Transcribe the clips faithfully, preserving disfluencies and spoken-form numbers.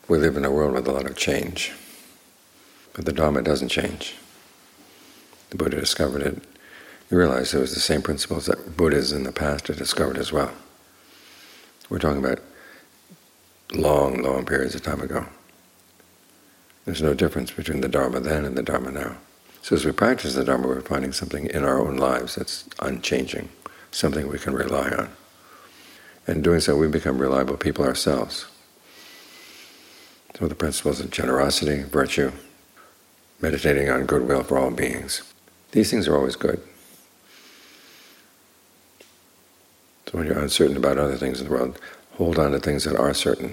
We live in a world with a lot of change, but the Dharma doesn't change. The Buddha discovered it. You realize it was the same principles that Buddhas in the past had discovered as well. We're talking about long, long periods of time ago. There's no difference between the Dharma then and the Dharma now. So as we practice the Dharma, we're finding something in our own lives that's unchanging, something we can rely on. And in doing so, we become reliable people ourselves. So the principles of generosity, virtue, meditating on goodwill for all beings, these things are always good. So when you're uncertain about other things in the world, hold on to things that are certain,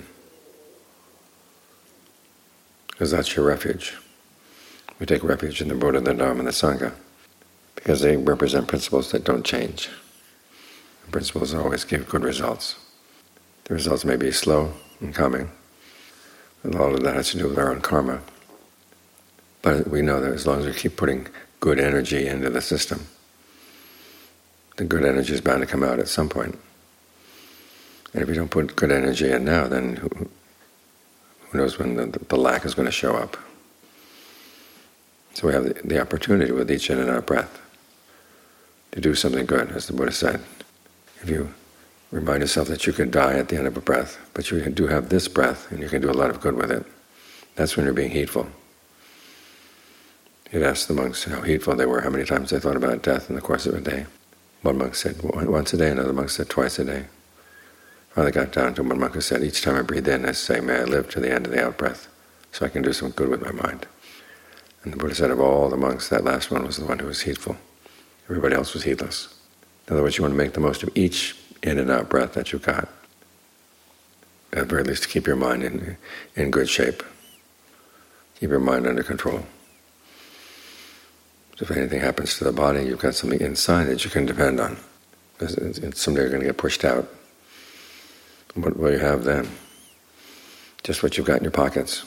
because that's your refuge. We take refuge in the Buddha, the Dharma, and the Sangha, because they represent principles that don't change. The principles always give good results. The results may be slow in coming, and a lot of that has to do with our own karma. But we know that as long as we keep putting good energy into the system, the good energy is bound to come out at some point. And if you don't put good energy in now, then who, who knows when the, the lack is going to show up. So we have the, the opportunity with each in and out breath to do something good, as the Buddha said. If you remind yourself that you could die at the end of a breath, but you do have this breath and you can do a lot of good with it, that's when you're being heedful. He'd asked the monks how heedful they were, how many times they thought about death in the course of a day. One monk said once a day, another monk said twice a day. Finally got down to one monk who said, each time I breathe in, I say, may I live to the end of the out-breath, so I can do some good with my mind. And the Buddha said of all the monks, that last one was the one who was heedful. Everybody else was heedless. In other words, you want to make the most of each in and out breath that you've got. At the very least, to keep your mind in, in good shape. Keep your mind under control. So if anything happens to the body, you've got something inside that you can depend on. Because it's someday you're going to get pushed out. What will you have then? Just what you've got in your pockets.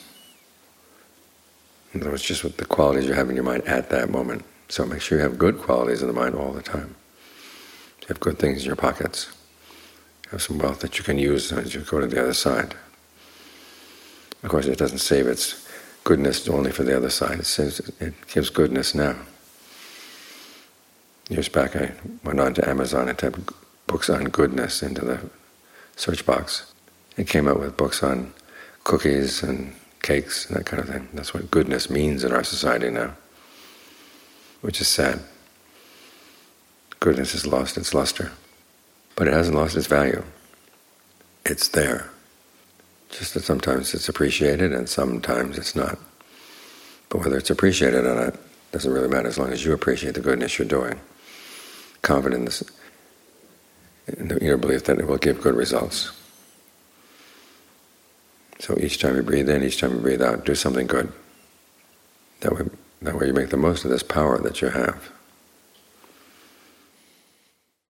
In other words, just what the qualities you have in your mind at that moment. So make sure you have good qualities in the mind all the time. You have good things in your pockets. Have some wealth that you can use as you go to the other side. Of course, it doesn't save its goodness only for the other side. It says it gives goodness now. Years back, I went on to Amazon and typed books on goodness into the search box. It came out with books on cookies and cakes and that kind of thing. That's what goodness means in our society now, which is sad. Goodness has lost its luster, but it hasn't lost its value. It's there. Just that sometimes it's appreciated and sometimes it's not. But whether it's appreciated or not doesn't really matter as long as you appreciate the goodness you're doing. Confident in, this, in your belief that it will give good results. So each time you breathe in, each time you breathe out, do something good. That way, that way you make the most of this power that you have.